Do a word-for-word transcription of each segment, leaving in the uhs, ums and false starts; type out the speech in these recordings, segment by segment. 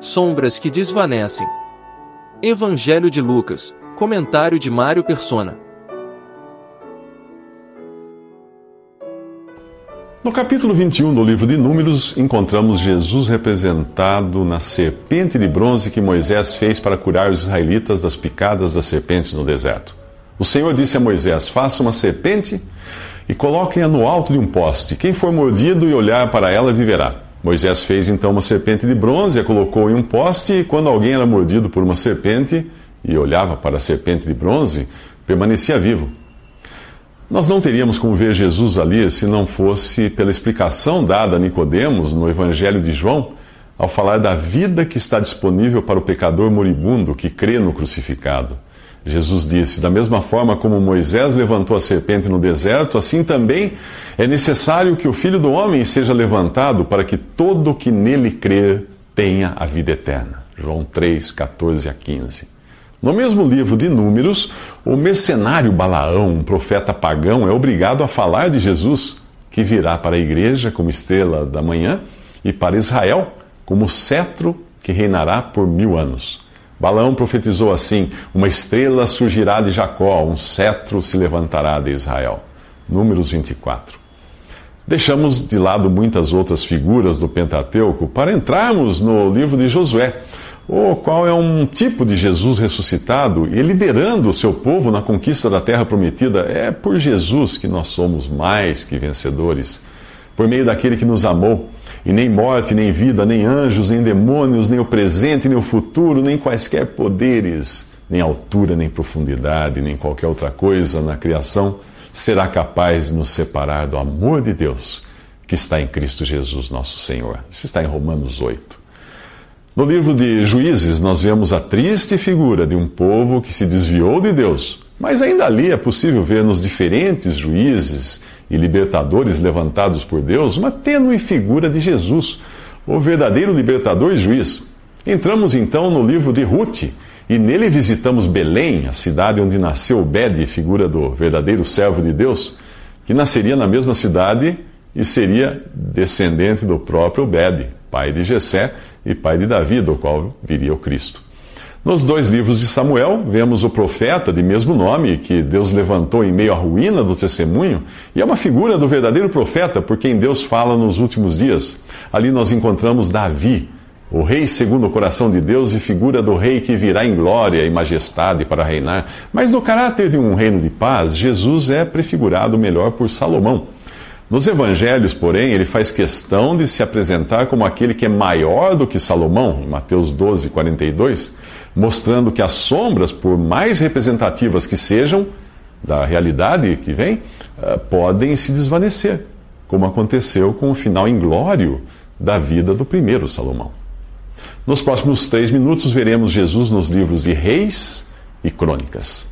sombras que desvanecem. Evangelho de Lucas, comentário de Mário Persona. No capítulo vinte e um do livro de Números, encontramos Jesus representado na serpente de bronze que Moisés fez para curar os israelitas das picadas das serpentes no deserto. O Senhor disse a Moisés: faça uma serpente e coloquem-a no alto de um poste. Quem for mordido e olhar para ela viverá. Moisés fez então uma serpente de bronze, a colocou em um poste, e quando alguém era mordido por uma serpente e olhava para a serpente de bronze, permanecia vivo. Nós não teríamos como ver Jesus ali se não fosse pela explicação dada a Nicodemos no Evangelho de João, ao falar da vida que está disponível para o pecador moribundo que crê no crucificado. Jesus disse: da mesma forma como Moisés levantou a serpente no deserto, assim também é necessário que o Filho do Homem seja levantado para que todo que nele crer tenha a vida eterna. João três, catorze a quinze. No mesmo livro de Números, o mercenário Balaão, um profeta pagão, é obrigado a falar de Jesus, que virá para a igreja como estrela da manhã e para Israel como cetro que reinará por mil anos. Balaão profetizou assim: uma estrela surgirá de Jacó, um cetro se levantará de Israel. Números vinte e quatro. Deixamos de lado muitas outras figuras do Pentateuco para entrarmos no livro de Josué, o qual é um tipo de Jesus ressuscitado e liderando o seu povo na conquista da terra prometida. É por Jesus que nós somos mais que vencedores, por meio daquele que nos amou. E nem morte, nem vida, nem anjos, nem demônios, nem o presente, nem o futuro, nem quaisquer poderes, nem altura, nem profundidade, nem qualquer outra coisa na criação será capaz de nos separar do amor de Deus que está em Cristo Jesus, nosso Senhor. Isso está em Romanos oito. No livro de Juízes, nós vemos a triste figura de um povo que se desviou de Deus. Mas ainda ali é possível ver nos diferentes juízes e libertadores levantados por Deus uma tênue figura de Jesus, o verdadeiro libertador e juiz. Entramos então no livro de Ruth e nele visitamos Belém, a cidade onde nasceu Obed, figura do verdadeiro servo de Deus, que nasceria na mesma cidade e seria descendente do próprio Obed, pai de Jessé e pai de Davi, do qual viria o Cristo. Nos dois livros de Samuel, vemos o profeta de mesmo nome, que Deus levantou em meio à ruína do testemunho, e é uma figura do verdadeiro profeta, por quem Deus fala nos últimos dias. Ali nós encontramos Davi, o rei segundo o coração de Deus e figura do rei que virá em glória e majestade para reinar. Mas no caráter de um reino de paz, Jesus é prefigurado melhor por Salomão. Nos evangelhos, porém, ele faz questão de se apresentar como aquele que é maior do que Salomão, em Mateus doze, quarenta e dois, mostrando que as sombras, por mais representativas que sejam da realidade que vem, podem se desvanecer, como aconteceu com o final inglório da vida do primeiro Salomão. Nos próximos três minutos veremos Jesus nos livros de Reis e Crônicas.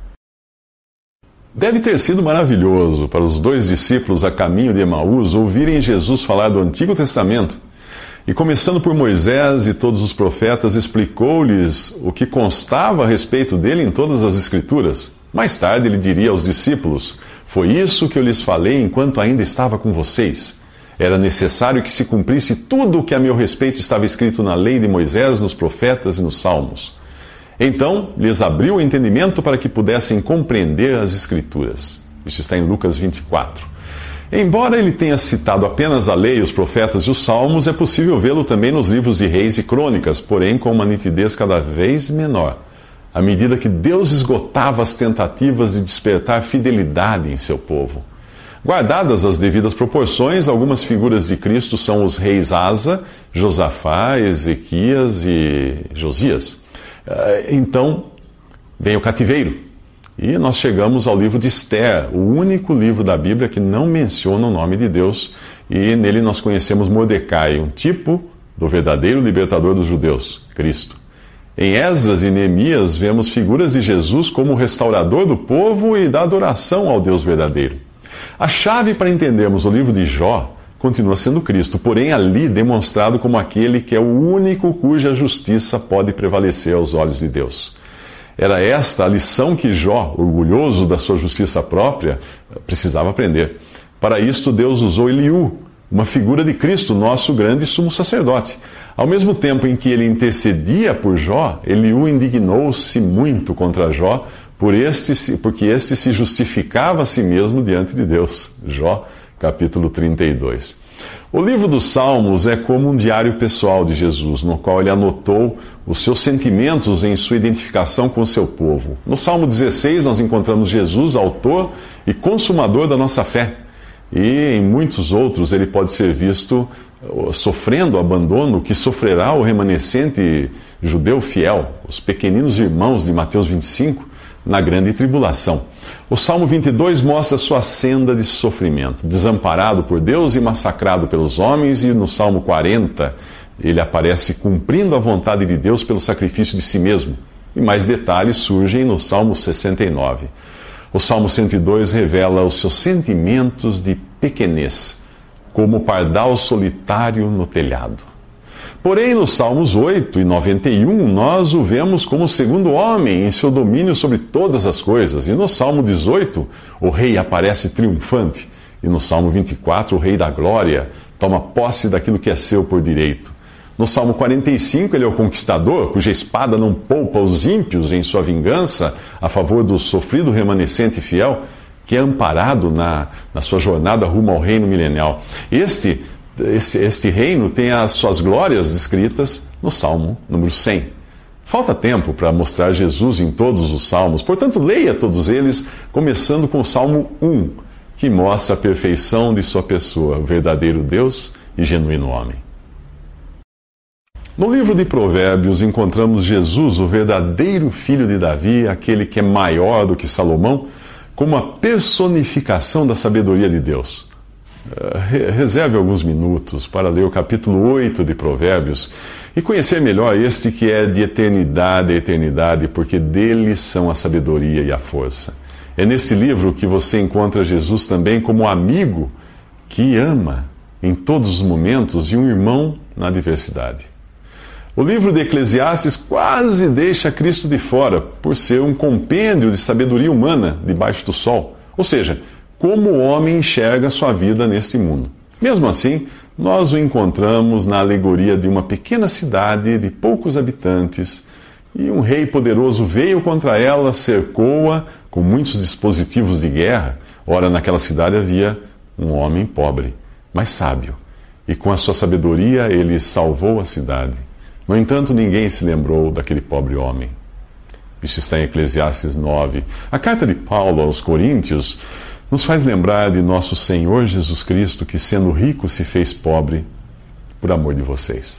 Deve ter sido maravilhoso para os dois discípulos a caminho de Emaús ouvirem Jesus falar do Antigo Testamento. E começando por Moisés e todos os profetas, explicou-lhes o que constava a respeito dele em todas as Escrituras. Mais tarde ele diria aos discípulos: foi isso que eu lhes falei enquanto ainda estava com vocês. Era necessário que se cumprisse tudo o que a meu respeito estava escrito na lei de Moisés, nos profetas e nos salmos. Então, lhes abriu o entendimento para que pudessem compreender as Escrituras. Isso está em Lucas vinte e quatro. Embora ele tenha citado apenas a lei, os profetas e os salmos, é possível vê-lo também nos livros de Reis e Crônicas, porém com uma nitidez cada vez menor, à medida que Deus esgotava as tentativas de despertar fidelidade em seu povo. Guardadas as devidas proporções, algumas figuras de Cristo são os reis Asa, Josafá, Ezequias e Josias. Então, vem o cativeiro. E nós chegamos ao livro de Esther, o único livro da Bíblia que não menciona o nome de Deus. E nele nós conhecemos Mordecai, um tipo do verdadeiro libertador dos judeus, Cristo. Em Esdras e Neemias, vemos figuras de Jesus como restaurador do povo e da adoração ao Deus verdadeiro. A chave para entendermos o livro de Jó continua sendo Cristo, porém ali demonstrado como aquele que é o único cuja justiça pode prevalecer aos olhos de Deus. Era esta a lição que Jó, orgulhoso da sua justiça própria, precisava aprender. Para isto, Deus usou Eliú, uma figura de Cristo, nosso grande sumo sacerdote. Ao mesmo tempo em que ele intercedia por Jó, Eliú indignou-se muito contra Jó, por este, porque este se justificava a si mesmo diante de Deus. Jó, capítulo trinta e dois. O livro dos Salmos é como um diário pessoal de Jesus, no qual ele anotou os seus sentimentos em sua identificação com o seu povo. No Salmo dezesseis, nós encontramos Jesus, autor e consumador da nossa fé. E em muitos outros ele pode ser visto sofrendo o abandono que sofrerá o remanescente judeu fiel, os pequeninos irmãos de Mateus vinte e cinco, na grande tribulação. O Salmo vinte e dois mostra sua senda de sofrimento, desamparado por Deus e massacrado pelos homens, e no Salmo quarenta ele aparece cumprindo a vontade de Deus pelo sacrifício de si mesmo. E mais detalhes surgem no Salmo sessenta e nove. O Salmo cento e dois revela os seus sentimentos de pequenez, como o pardal solitário no telhado. Porém, nos Salmos oito e noventa e um, nós o vemos como o segundo homem em seu domínio sobre todas as coisas. E no Salmo dezoito, o rei aparece triunfante. E no Salmo vinte e quatro, o rei da glória toma posse daquilo que é seu por direito. No Salmo quarenta e cinco, ele é o conquistador, cuja espada não poupa os ímpios em sua vingança a favor do sofrido remanescente fiel, que é amparado na, na sua jornada rumo ao reino milenial. Este, este, este reino tem as suas glórias descritas no Salmo número cem. Falta tempo para mostrar Jesus em todos os salmos, portanto, leia todos eles, começando com o Salmo um, que mostra a perfeição de sua pessoa, o verdadeiro Deus e genuíno homem. No livro de Provérbios encontramos Jesus, o verdadeiro filho de Davi, aquele que é maior do que Salomão, como a personificação da sabedoria de Deus. Reserve alguns minutos para ler o capítulo oito de Provérbios e conhecer melhor este que é de eternidade a eternidade, porque dele são a sabedoria e a força. É nesse livro que você encontra Jesus também como amigo que ama em todos os momentos e um irmão na adversidade. O livro de Eclesiastes quase deixa Cristo de fora, por ser um compêndio de sabedoria humana debaixo do sol. Ou seja, como o homem enxerga sua vida nesse mundo. Mesmo assim, nós o encontramos na alegoria de uma pequena cidade de poucos habitantes, e um rei poderoso veio contra ela, cercou-a com muitos dispositivos de guerra. Ora, naquela cidade havia um homem pobre, mas sábio, e com a sua sabedoria ele salvou a cidade. No entanto, ninguém se lembrou daquele pobre homem. Isso está em Eclesiastes nove. A carta de Paulo aos Coríntios nos faz lembrar de nosso Senhor Jesus Cristo, que sendo rico se fez pobre por amor de vocês.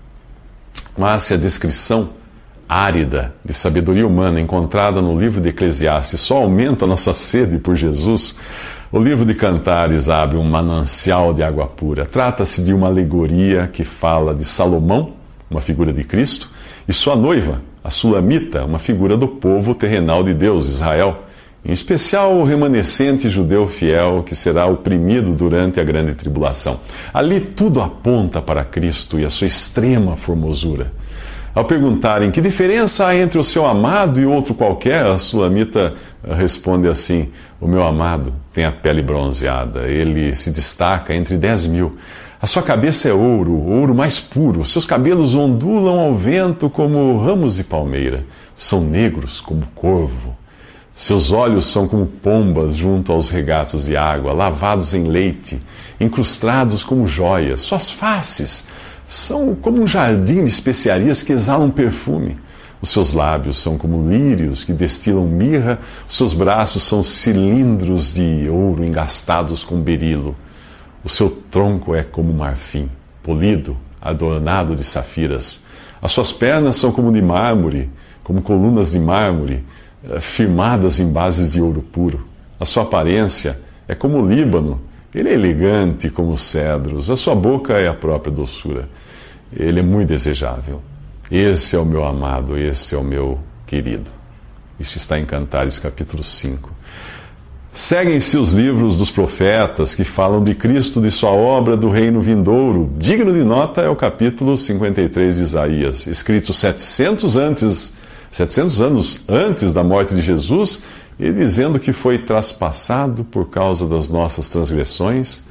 Mas se a descrição árida de sabedoria humana encontrada no livro de Eclesiastes só aumenta a nossa sede por Jesus, o livro de Cantares abre um manancial de água pura. Trata-se de uma alegoria que fala de Salomão, uma figura de Cristo, e sua noiva, a Sulamita, uma figura do povo terrenal de Deus, Israel, em especial o remanescente judeu fiel que será oprimido durante a grande tribulação. Ali tudo aponta para Cristo e a sua extrema formosura. Ao perguntarem que diferença há entre o seu amado e outro qualquer, a Sulamita responde assim: o meu amado tem a pele bronzeada, ele se destaca entre dez mil. A sua cabeça é ouro, ouro mais puro. Seus cabelos ondulam ao vento como ramos de palmeira. São negros como corvo. Seus olhos são como pombas junto aos regatos de água, lavados em leite, incrustados como joias. Suas faces são como um jardim de especiarias que exalam perfume. Os seus lábios são como lírios que destilam mirra. Os seus braços são cilindros de ouro engastados com berilo. O seu tronco é como marfim, polido, adornado de safiras. As suas pernas são como de mármore, como colunas de mármore, firmadas em bases de ouro puro. A sua aparência é como o Líbano. Ele é elegante como os cedros. A sua boca é a própria doçura. Ele é muito desejável. Esse é o meu amado, esse é o meu querido. Isso está em Cantares, capítulo cinco. Seguem-se os livros dos profetas que falam de Cristo, de sua obra, do reino vindouro. Digno de nota é o capítulo cinquenta e três de Isaías, escrito setecentos, antes, setecentos anos antes da morte de Jesus, e dizendo que foi traspassado por causa das nossas transgressões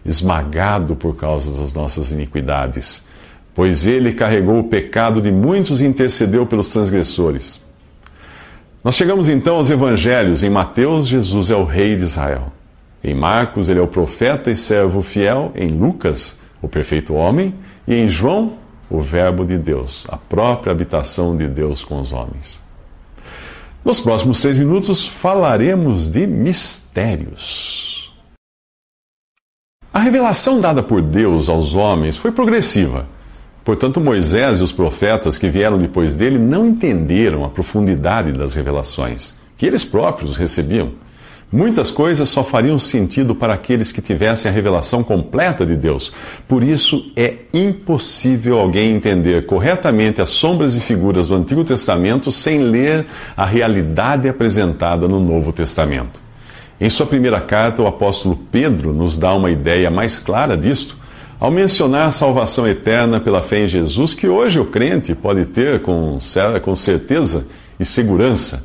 esmagado por causa das nossas iniquidades. Pois ele carregou o pecado de muitos e intercedeu pelos transgressores. Nós chegamos então aos evangelhos. Em Mateus, Jesus é o rei de Israel. Em Marcos, ele é o profeta e servo fiel. Em Lucas, o perfeito homem. E em João, o verbo de Deus, a própria habitação de Deus com os homens. Nos próximos seis minutos, falaremos de mistérios. A revelação dada por Deus aos homens foi progressiva. Portanto, Moisés e os profetas que vieram depois dele não entenderam a profundidade das revelações que eles próprios recebiam. Muitas coisas só fariam sentido para aqueles que tivessem a revelação completa de Deus. Por isso, é impossível alguém entender corretamente as sombras e figuras do Antigo Testamento sem ler a realidade apresentada no Novo Testamento. Em sua primeira carta, o apóstolo Pedro nos dá uma ideia mais clara disto, ao mencionar a salvação eterna pela fé em Jesus, que hoje o crente pode ter com, com certeza e segurança.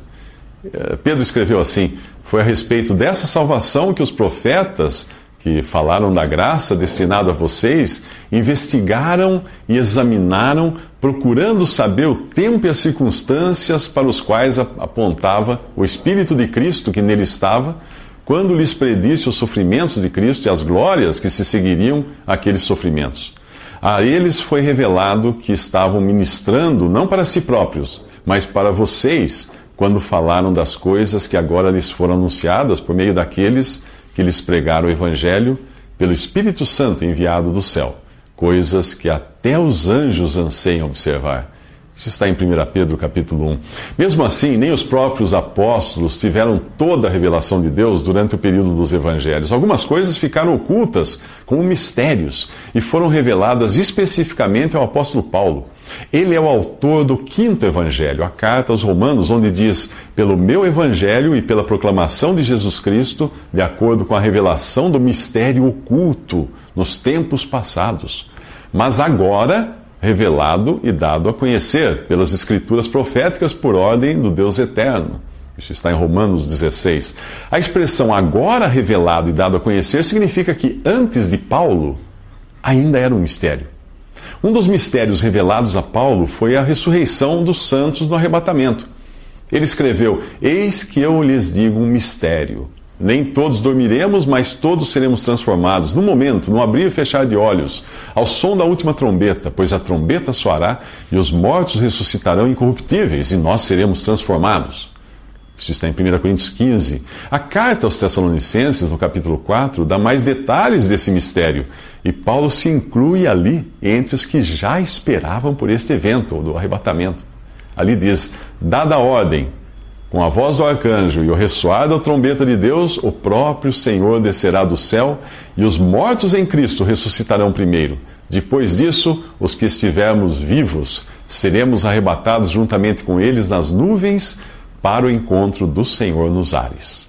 Pedro escreveu assim: foi a respeito dessa salvação que os profetas, que falaram da graça destinada a vocês, investigaram e examinaram, procurando saber o tempo e as circunstâncias para os quais apontava o Espírito de Cristo que nele estava, quando lhes predisse os sofrimentos de Cristo e as glórias que se seguiriam àqueles sofrimentos. A eles foi revelado que estavam ministrando não para si próprios, mas para vocês, quando falaram das coisas que agora lhes foram anunciadas por meio daqueles que lhes pregaram o Evangelho pelo Espírito Santo enviado do céu, coisas que até os anjos anseiam observar. Isso está em primeira Pedro, capítulo um. Mesmo assim, nem os próprios apóstolos tiveram toda a revelação de Deus durante o período dos evangelhos. Algumas coisas ficaram ocultas como mistérios e foram reveladas especificamente ao apóstolo Paulo. Ele é o autor do quinto evangelho, a carta aos Romanos, onde diz: pelo meu evangelho e pela proclamação de Jesus Cristo, de acordo com a revelação do mistério oculto nos tempos passados. Mas agora revelado e dado a conhecer pelas escrituras proféticas por ordem do Deus eterno. Isso está em Romanos dezesseis. A expressão agora revelado e dado a conhecer significa que antes de Paulo ainda era um mistério. Um dos mistérios revelados a Paulo foi a ressurreição dos santos no arrebatamento. Ele escreveu: eis que eu lhes digo um mistério. Nem todos dormiremos, mas todos seremos transformados, num momento, num abrir e fechar de olhos, ao som da última trombeta, pois a trombeta soará e os mortos ressuscitarão incorruptíveis, e nós seremos transformados. Isso está em primeira Coríntios quinze. A carta aos Tessalonicenses, no capítulo quatro, dá mais detalhes desse mistério, e Paulo se inclui ali entre os que já esperavam por este evento, do arrebatamento. Ali diz: dada a ordem, com a voz do arcanjo e o ressoar da trombeta de Deus, o próprio Senhor descerá do céu, e os mortos em Cristo ressuscitarão primeiro. Depois disso, os que estivermos vivos, seremos arrebatados juntamente com eles nas nuvens para o encontro do Senhor nos ares.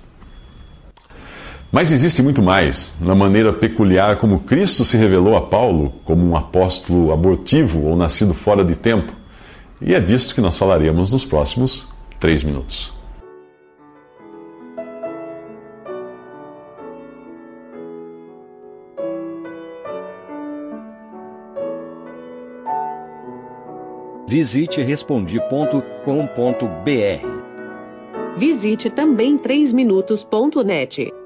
Mas existe muito mais na maneira peculiar como Cristo se revelou a Paulo como um apóstolo abortivo ou nascido fora de tempo. E é disto que nós falaremos nos próximos três minutos. Visite respondi ponto com ponto br. Visite também três minutos ponto net.